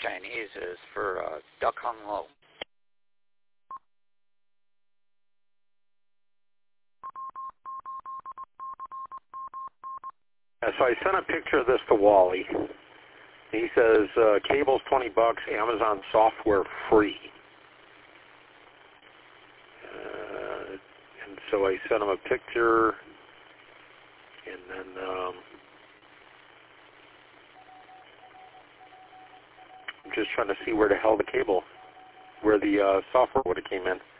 Chinese is for Duck Hung Low. So I sent a picture of this to Wally. He says, cable's $20, Amazon software free. And so I sent him a picture, and then I'm just trying to see where the hell the cable, where the software would have came in.